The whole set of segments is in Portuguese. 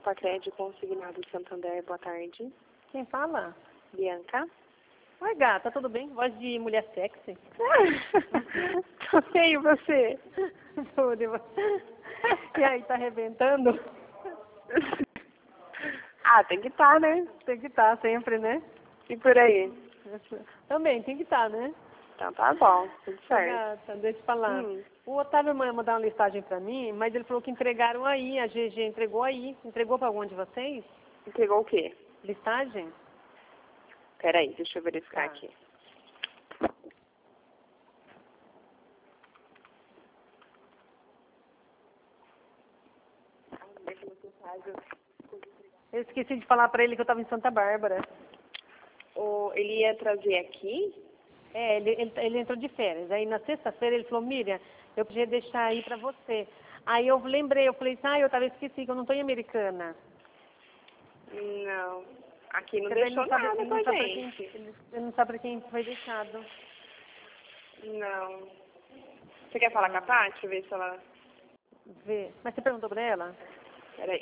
Sacredi consignado Santander, boa tarde. Quem fala? Bianca. Oi, gata, tudo bem? Voz de mulher sexy. Tô bem, e você? Tudo. E aí, tá arrebentando? Ah, tem que estar, né? Tem que estar sempre, né? E por aí? Também, tem que estar, né? Então tá bom, tudo Ô, certo. gata, deixa eu falar. Hum. O Otávio mandou uma listagem pra mim, mas ele falou que entregaram aí, a GG entregou aí. Entregou pra algum de vocês? Entregou o quê? Listagem? Peraí, deixa eu verificar Tá. aqui. Eu esqueci de falar pra ele que eu tava em Santa Bárbara. Ele ia trazer aqui? É, ele entrou de férias. Aí na sexta-feira ele falou, Miriam, eu podia deixar aí pra você. Aí eu lembrei, eu falei, eu tava esqueci que eu não tô em Americana. Não. Aqui não Porque daí deixou nada com a gente. ele não sabe pra quem foi deixado. Não. Você quer falar com a Paty? Ver se ela... Vê. Mas você perguntou pra ela? Peraí.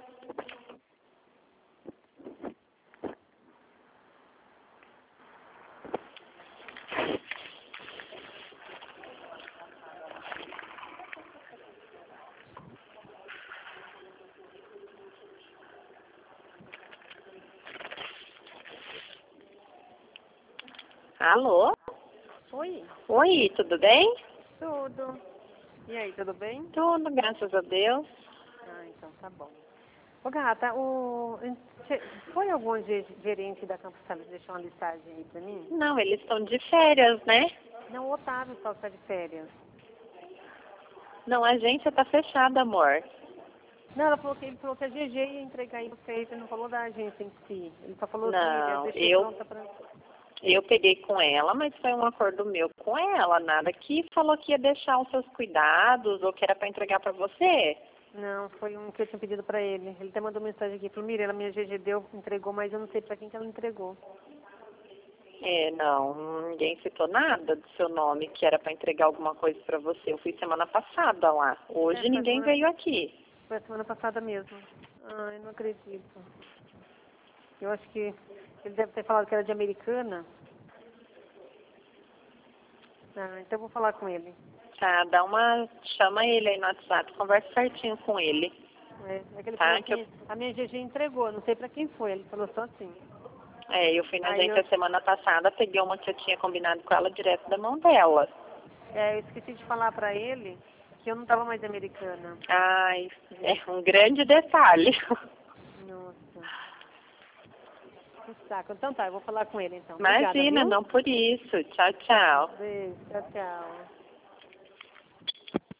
Alô? Oi, Oi, tudo bem? tudo. E aí, tudo bem? Tudo, graças a Deus. Ah, então tá bom. Ô gata, foi algum gerente da Campos Sales deixar uma listagem aí pra mim? Não, eles estão de férias, né? Não, o Otávio só está de férias. Não, a agência tá fechada, amor. Não, ele falou que a GG ia entregar aí vocês, ele não falou da agência em si. Ele só falou assim, eu Não, deixei pronta pra... eu peguei com ela, mas foi um acordo meu com ela, nada que falou que ia deixar os seus cuidados ou que era para entregar para você. Não, foi um que eu tinha pedido pra ele. Ele até mandou mensagem aqui, falou, Miriam, a minha GG entregou, mas eu não sei pra quem que ela entregou. É, não, ninguém citou nada do seu nome que era para entregar alguma coisa para você. Eu fui semana passada lá. Hoje ninguém veio aqui. Foi a semana passada mesmo. Ai, não acredito. Eu acho que ele deve ter falado que era de Americana. Ah, então eu vou falar com ele. Tá, chama ele aí no WhatsApp, conversa certinho com ele. É que ele Tá, falou que a minha GG entregou, não sei pra quem foi, ele falou só assim. eu fui na Aí agência semana passada, peguei uma que eu tinha combinado com ela direto da mão dela. eu esqueci de falar pra ele que eu não tava mais Americana. Ai, é um grande detalhe. Nossa. Que saco. Então tá, eu vou falar com ele então. Imagina, Obrigada, viu? não por isso. Tchau, tchau. Beijo, tchau, tchau.